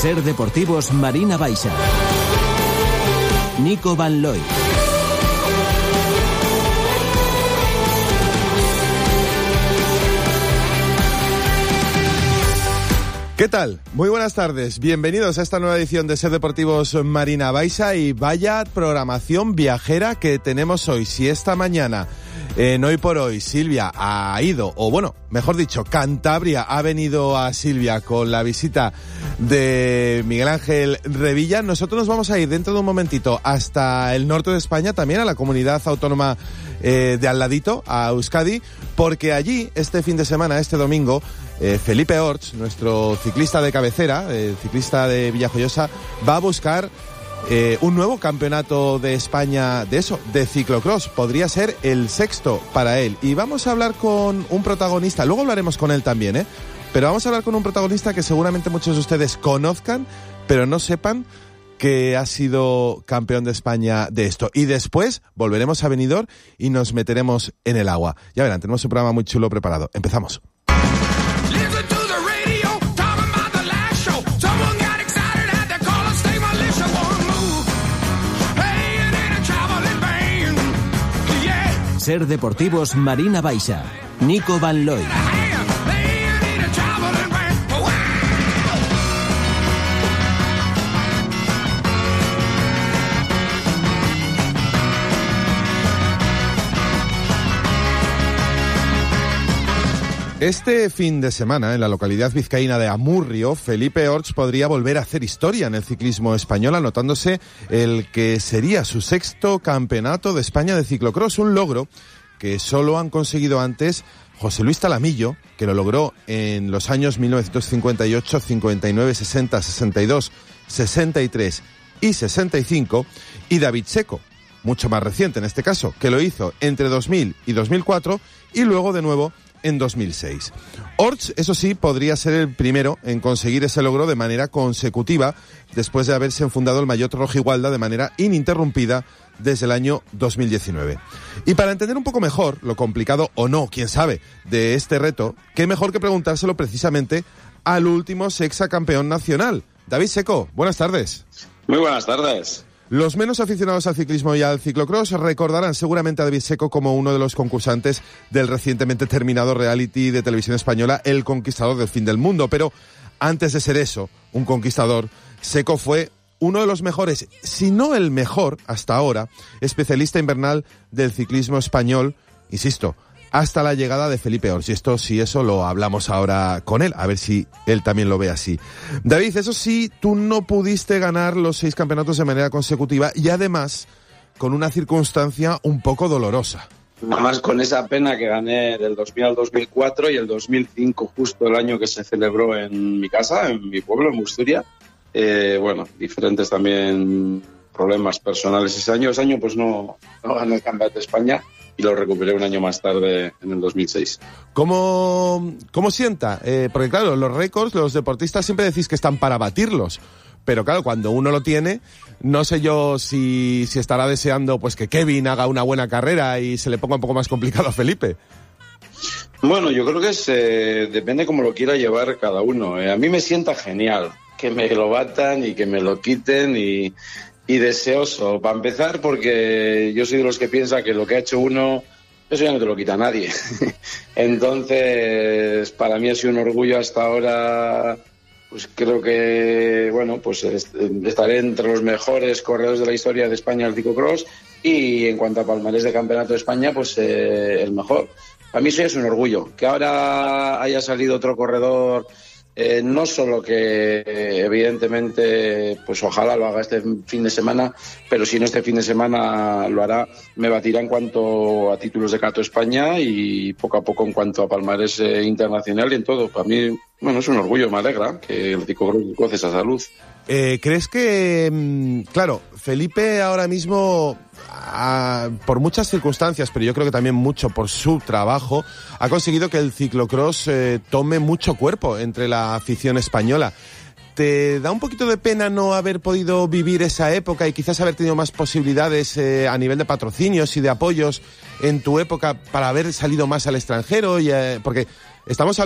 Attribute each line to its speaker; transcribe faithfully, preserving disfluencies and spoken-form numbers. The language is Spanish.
Speaker 1: Ser Deportivos Marina Baixa. Nico Van Looy.
Speaker 2: ¿Qué tal? Muy buenas tardes. Bienvenidos a esta nueva edición de Ser Deportivos Marina Baixa y vaya programación viajera que tenemos hoy. Si esta mañana, en Hoy por Hoy, Silvia ha ido, o bueno, mejor dicho, Cantabria ha venido a Silvia con la visita de Miguel Ángel Revilla, nosotros nos vamos a ir dentro de un momentito hasta el norte de España, también a la comunidad autónoma eh, de al ladito, a Euskadi, porque allí este fin de semana, este domingo, Eh, Felipe Orts, nuestro ciclista de cabecera, eh, ciclista de Villajoyosa, va a buscar eh, un nuevo campeonato de España de eso, de ciclocross. Podría ser el sexto para él. Y vamos a hablar con un protagonista, luego hablaremos con él también, ¿eh? Pero vamos a hablar con un protagonista que seguramente muchos de ustedes conozcan, pero no sepan que ha sido campeón de España de esto. Y después volveremos a Benidorm y nos meteremos en el agua. Ya verán, tenemos un programa muy chulo preparado. Empezamos.
Speaker 1: Ser Deportivos Marina Baixa. Nico Van Looy.
Speaker 2: Este fin de semana, en la localidad vizcaína de Amurrio, Felipe Orts podría volver a hacer historia en el ciclismo español, anotándose el que sería su sexto campeonato de España de ciclocross, un logro que solo han conseguido antes José Luis Talamillo, que lo logró en los años mil novecientos cincuenta y ocho, cincuenta y nueve, sesenta, sesenta y dos, sesenta y tres y sesenta y cinco, y David Seco, mucho más reciente en este caso, que lo hizo entre dos mil y dos mil cuatro y luego de nuevo en dos mil seis. Orts, eso sí, podría ser el primero en conseguir ese logro de manera consecutiva después de haberse fundado el Maillot Rojigualda de manera ininterrumpida desde el año dos mil diecinueve. Y para entender un poco mejor lo complicado o no, quién sabe, de este reto, qué mejor que preguntárselo precisamente al último sexacampeón nacional. David Seco, buenas tardes.
Speaker 3: Muy buenas tardes.
Speaker 2: Los menos aficionados al ciclismo y al ciclocross recordarán seguramente a David Seco como uno de los concursantes del recientemente terminado reality de televisión española El Conquistador del Fin del Mundo. Pero antes de ser eso, un conquistador, Seco fue uno de los mejores, si no el mejor hasta ahora, especialista invernal del ciclismo español, insisto, hasta la llegada de Felipe Orts. Y esto, si eso, lo hablamos ahora con él, a ver si él también lo ve así. David, eso sí, tú no pudiste ganar los seis campeonatos de manera consecutiva y además con una circunstancia un poco dolorosa.
Speaker 3: Además con esa pena que gané del dos mil al dos mil cuatro y el dos mil cinco, justo el año que se celebró en mi casa, en mi pueblo, en Busturia. Eh, bueno, diferentes también problemas personales ese año. Ese año pues no, no gané el campeonato de España y lo recuperé un año más tarde, en el dos mil seis.
Speaker 2: ¿Cómo, cómo sienta? Eh, porque claro, los récords, los deportistas siempre decís que están para batirlos, pero claro, cuando uno lo tiene, no sé yo si, si estará deseando pues que Kevin haga una buena carrera y se le ponga un poco más complicado a Felipe.
Speaker 3: Bueno, yo creo que es, eh, depende cómo lo quiera llevar cada uno. Eh, a mí me sienta genial que me lo batan y que me lo quiten y... Y deseoso, para empezar, porque yo soy de los que piensa que lo que ha hecho uno, eso ya no te lo quita nadie. Entonces, para mí ha sido un orgullo hasta ahora, pues creo que, bueno, pues estaré entre los mejores corredores de la historia de España del ciclocross y en cuanto a palmarés de campeonato de España, pues eh, el mejor. Para mí eso ya es un orgullo. Que ahora haya salido otro corredor... Eh, no solo que eh, evidentemente pues ojalá lo haga este fin de semana, pero si no este fin de semana lo hará, me batirá en cuanto a títulos de Cato España y poco a poco en cuanto a palmarés eh, internacional y en todo. Para mí, bueno, es un orgullo, me alegra que el ciclocross goce esa salud.
Speaker 2: Eh, ¿Crees que, claro, Felipe ahora mismo, a, por muchas circunstancias, pero yo creo que también mucho por su trabajo, ha conseguido que el ciclocross eh, tome mucho cuerpo entre la afición española? ¿Te da un poquito de pena no haber podido vivir esa época y quizás haber tenido más posibilidades eh, a nivel de patrocinios y de apoyos en tu época para haber salido más al extranjero? Y, eh, porque estamos hablando